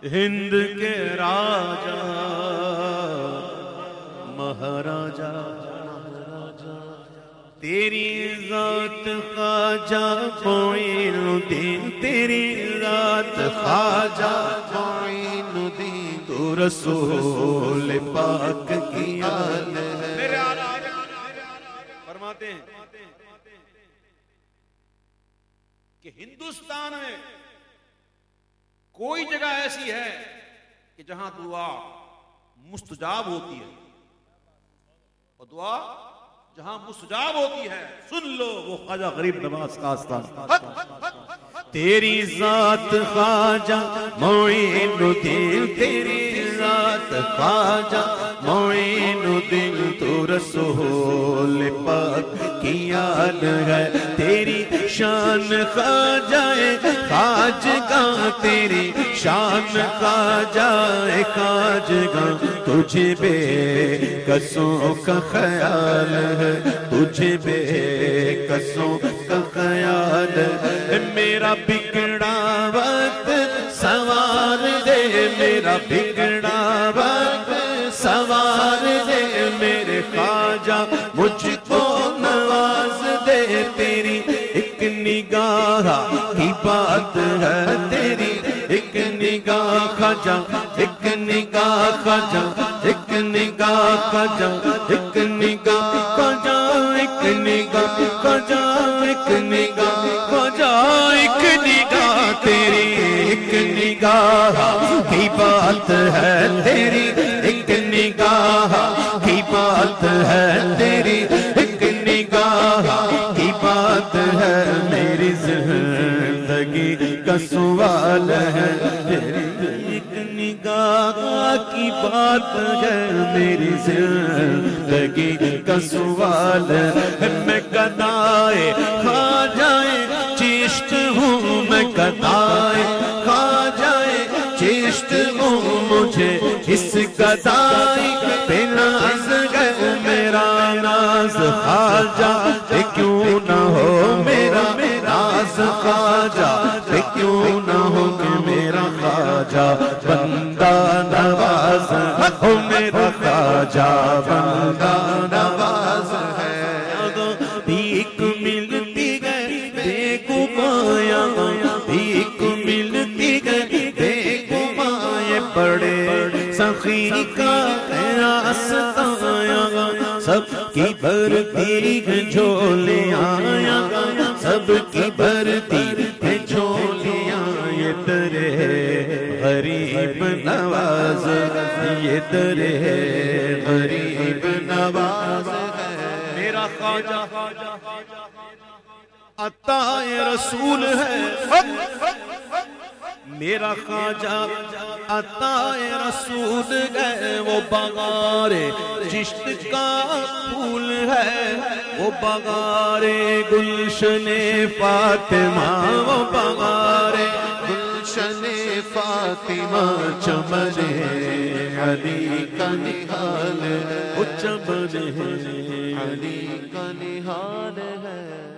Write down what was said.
ہند کے راجا مہاراجا تیری ذات خواجہ معین الدین، تیری ذات خواجہ معین الدین، تو رسول پاک کی آل ہے۔ میرے آقا فرماتے ہیں کہ ہندوستان میں کوئی جگہ ایسی ہے کہ جہاں دعا مستجاب ہوتی ہے، اور دعا جہاں مستجاب ہوتی ہے سن لو وہ خواجہ غریب نواز کا آستان۔ تیری ذات خواجہ معین الدین، تیری ذات خواجہ معین الدین، تو رسول پاک کی آل ہے۔ تیری شان خواجہ خواجگاں، تیری شان خواجہ خواجگاں، تجھے بے کسوں کا خیال ہے، تجھے بے کسوں کا خیال ہے۔ میرا بگڑا وقت سوار دے، میرا بگڑا وقت سوار دے، میرے خواجہ مجھ کو نواز دے۔ تیری ایک نگاہ کی بات ہے، تیری ایک نگاہ خواجہ، ایک نگاہ خواجہ، ایک نگاہ خواجہ، ایک نگاہ خواجہ، ایک نگاہ خواجہ، ایک نگاہ خواجہ، ایک نگاہ، تیری ایک نگاہ کی بات ہے، تیری ایک نگاہ کی بات ہے، تیری ایک نگاہ کی بات ہے، میری زندگی کا سوال ہے، تیری ایک نگاہ کی بات ہے، میری زندگی کا سوال ہے۔ میں گدائے خواجہ چشت ہوں، میں گدائے خواجہ چشت ہوں، مجھے اس گدائی پہ ناز ہے، میرا ناز خواجہ پہ کیوں نہ ہو، میرا ناز خواجہ پہ کیوں نہ ہو، کہ میرا خواجہ بندہ نواز ہو، میرا خواجہ بندہ نواز ہے۔ بھیک ملتی گئی بے گمایا، بھیک ملتی گئی بے گمائے، بڑے سخی کا راستہ آیا، سب کی بھرتی ہے جھولیاں، سب کی بھرتی ہے جھولیاں، یہ تیرے غریب نواز، یہ تیرے غریب نواز ہے۔ میرا خواجہ عطا رسول ہے، میرا خواجہ عطا رسول ہے، وہ بغار چشت کا پھول ہے، وہ بغار گلشن فاطمہ، وہ بغار گلشن فاطمہ، چمن علی کا نہال ہے، وہ چمن علی کا نہال ہے۔